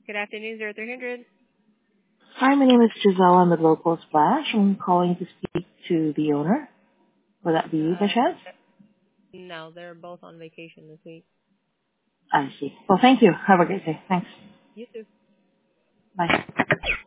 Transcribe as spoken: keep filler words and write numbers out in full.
Good afternoon, zero three hundred. Hi, my name is Giselle. I'm with Local Splash. I'm calling to speak to the owner. Would that be you, by Uh, chance? no, they're both on vacation this week. I see. Well, thank you. Have a great day. Thanks. You too. Bye.